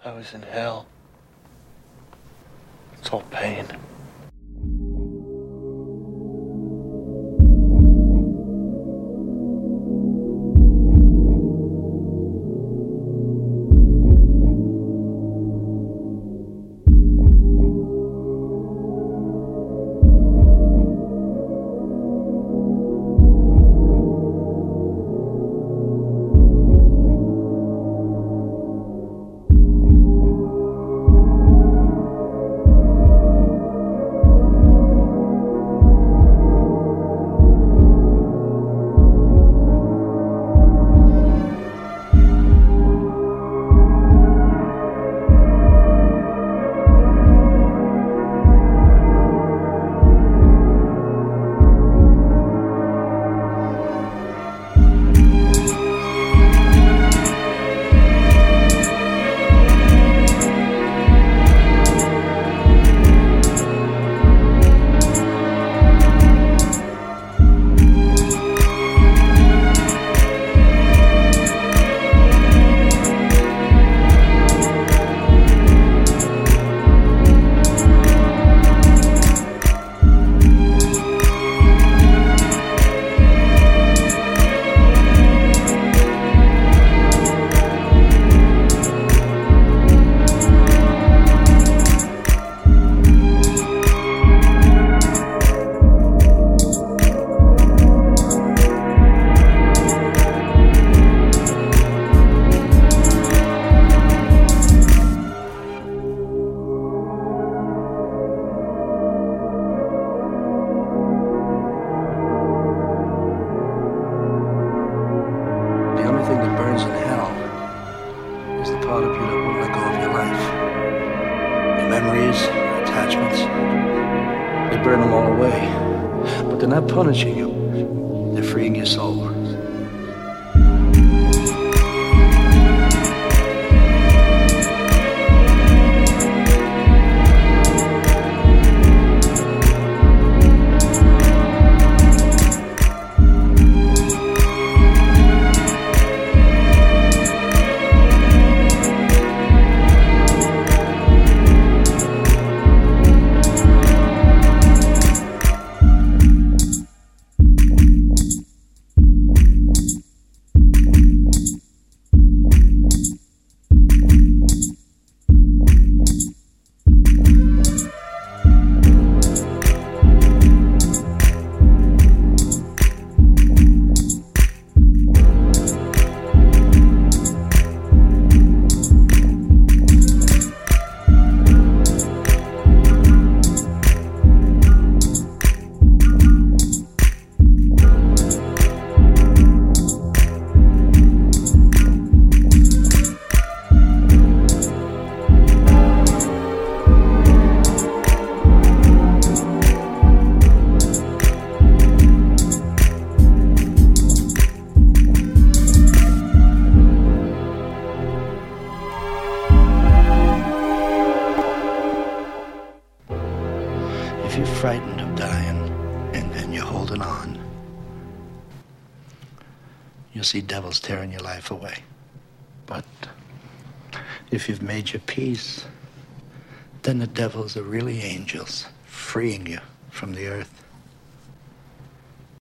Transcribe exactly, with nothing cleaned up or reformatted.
I was in hell. It's all pain. Punishing you, they're freeing your soul. If you're frightened of dying and then you're holding on, you'll see devils tearing your life away. But if you've made your peace, then the devils are really angels freeing you from the earth.